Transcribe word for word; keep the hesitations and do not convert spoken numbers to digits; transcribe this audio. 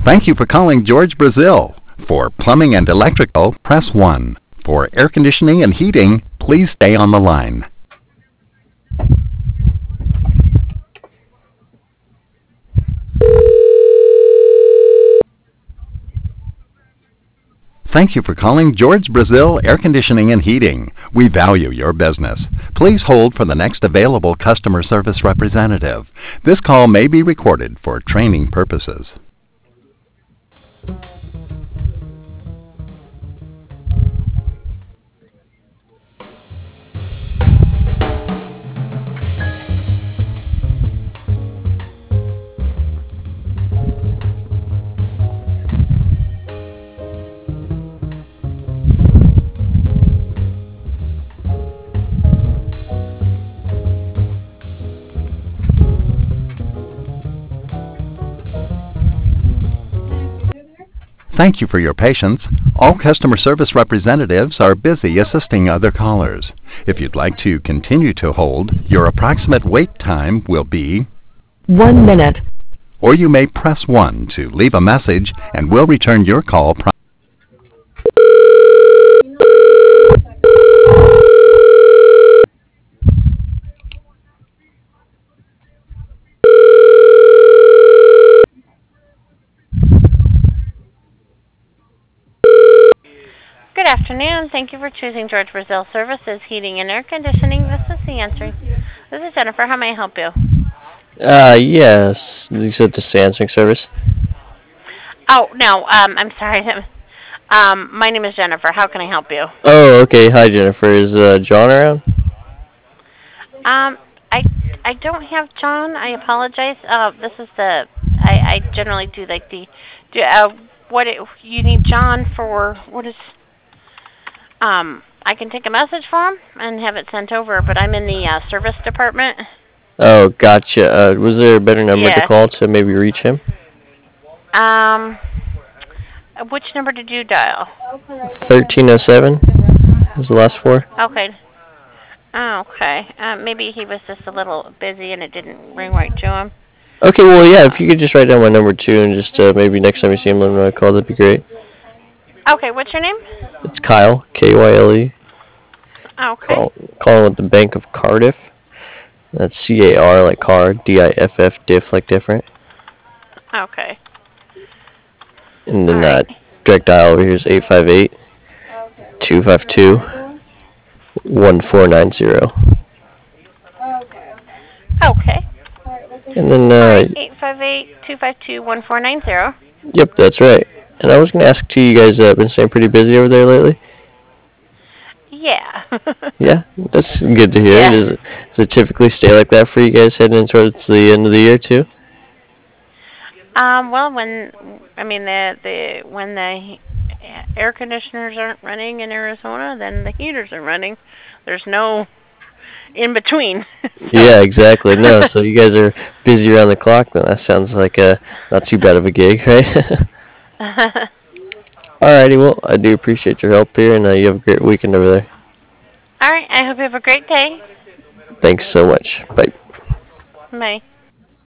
Thank you for calling George Brazil. For plumbing and electrical, press one. For air conditioning and heating, please stay on the line. Thank you for calling George Brazil Air Conditioning and Heating. We value your business. Please hold for the next available customer service representative. This call may be recorded for training purposes. Thank you for your patience. All customer service representatives are busy assisting other callers. If you'd like to continue to hold, your approximate wait time will be One minute. or you may press one to leave a message and we'll return your call promptly. Good afternoon. Thank you for choosing George Brazil Services, Heating and Air Conditioning. This is the answer. This is Jennifer. How may I help you? Uh, yes. You said the answering service. Oh, no. Um, I'm sorry. Um, my name is Jennifer. How can I help you? Oh, okay. Hi, Jennifer. Is uh, John around? Um, I, I don't have John. I apologize. Uh, this is the, I, I generally do like the, do, uh, what, it, you need John for, what is, um, I can take a message for him and have it sent over, but I'm in the uh, service department. Oh, gotcha. Uh, was there a better number Yeah. to call to maybe reach him? Um, which number did you dial? thirteen oh seven was the last four. Okay. Oh, okay. Uh, maybe he was just a little busy and it didn't ring right to him. Okay, well, yeah, if you could just write down my number, too, and just uh, maybe next time you see him, let him know I called, that'd be great. Okay, what's your name? It's Kyle, K Y L E. Okay. Call, calling with the Bank of Cardiff. That's C A R like car, D I F F, diff like different. Okay. And then All that right. direct dial over here is eight five eight, two five two, one four nine zero. Okay. And then, uh, eight five eight, two five two, one four nine zero. yep, that's right. And I was going to ask too, you guys uh, been staying pretty busy over there lately? Yeah. Yeah, that's good to hear. Yeah. Does it, does it typically stay like that for you guys heading in towards the end of the year too? um, well, when, I mean, the, the, when the air conditioners aren't running in Arizona, then the heaters are running. There's no in between. So. Yeah, exactly. No, so you guys are busy around the clock then. That sounds like a not too bad of a gig, right? Alrighty, well, I do appreciate your help here, and uh, you have a great weekend over there. All right. I hope you have a great day. Thanks so much. Bye. Bye.